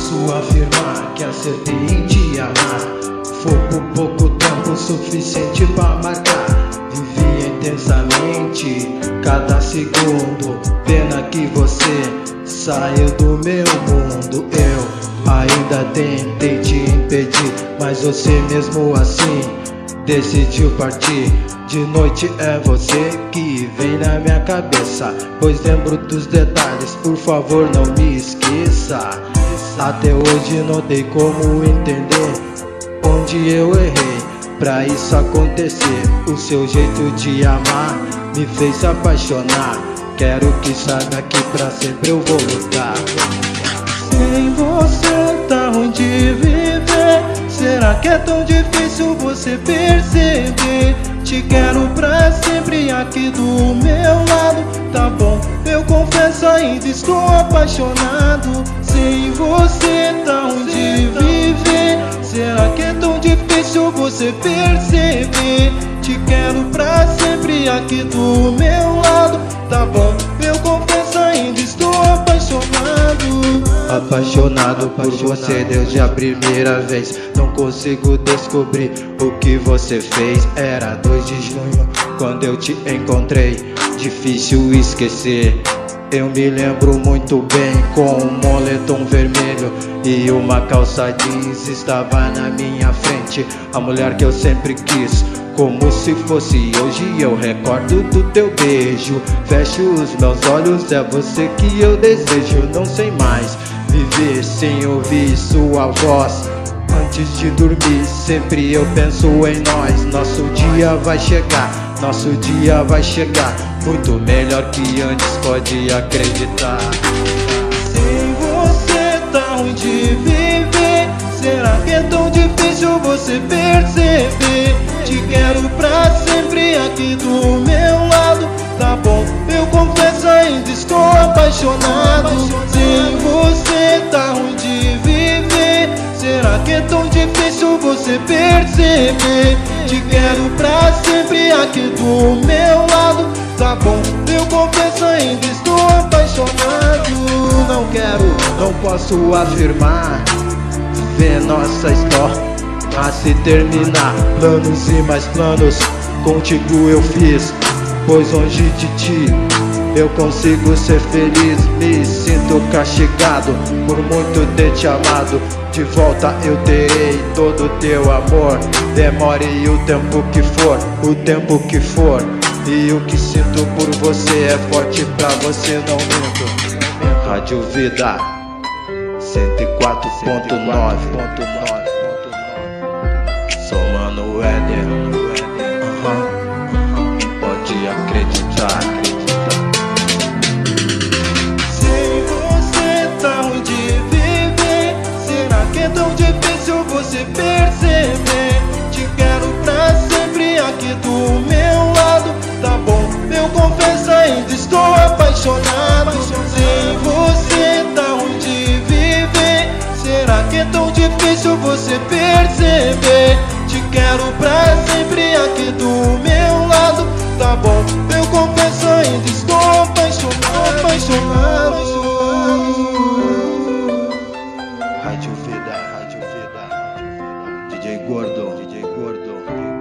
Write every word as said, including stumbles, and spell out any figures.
posso afirmar que acertei em te amar. Foi por pouco tempo suficiente pra marcar. Vivi intensamente cada segundo. Pena que você saiu do meu mundo. Eu ainda tentei te impedir, mas você mesmo assim decidiu partir. De noite é você que vem na minha cabeça, pois lembro dos detalhes, por favor não me esqueça. Até hoje não tem como entender onde eu errei pra isso acontecer. O seu jeito de amar me fez apaixonar. Quero que saiba que pra sempre eu vou lutar. Sem você tá ruim de viver. Será que é tão difícil você perceber? Te quero pra sempre aqui do meu lado. Tá bom, eu confesso ainda estou apaixonado. Sem você tá ruim de viver. Será que é tão difícil você perceber? Te quero pra sempre aqui do meu lado. Tá bom, eu confesso ainda estou apaixonado. Apaixonado por você desde a primeira vez. Não consigo descobrir o que você fez. Era dois de junho quando eu te encontrei. Difícil esquecer. Eu me lembro muito bem, com um moletom vermelho e uma calça jeans. Estava na minha frente a mulher que eu sempre quis, como se fosse hoje. Eu recordo do teu beijo. Fecho os meus olhos, é você que eu desejo. Não sei mais viver sem ouvir sua voz. Antes de dormir sempre eu penso em nós. Nosso dia vai chegar, nosso dia vai chegar. Muito melhor que antes, pode acreditar. Sem você tá ruim de viver. Será que é tão difícil você perceber? Te quero pra sempre aqui do meu lado. Tá bom, eu confesso ainda estou apaixonado. Sem você tá ruim de viver. Será que é tão difícil você perceber? Te quero pra sempre aqui do meu lado. Tá bom, eu confesso ainda estou apaixonado. Não quero, não posso afirmar ver nossa história a se terminar. Planos e mais planos contigo eu fiz, pois longe de ti eu consigo ser feliz. Me sinto castigado por muito ter te amado. De volta eu terei todo o teu amor. Demore o tempo que for, o tempo que for. E o que sinto por você é forte, pra você não minto. Rádio Vida cento e quatro ponto nove. Sou Mano Éder. Uhum. Pode acreditar. Sem você tá ruim de viver. Será que é tão difícil você perceber? Te quero pra sempre aqui do meu lado. Tá bom, eu confesso ainda estou apaixonado. Sem você tá ruim de viver. Será que é tão difícil você perceber? Te quero pra sempre aqui do meu lado. Tá bom, eu confesso ainda estou apaixonado, apaixonado. Rádio Vida, Rádio Vida, D J Gordo, D J Gordo.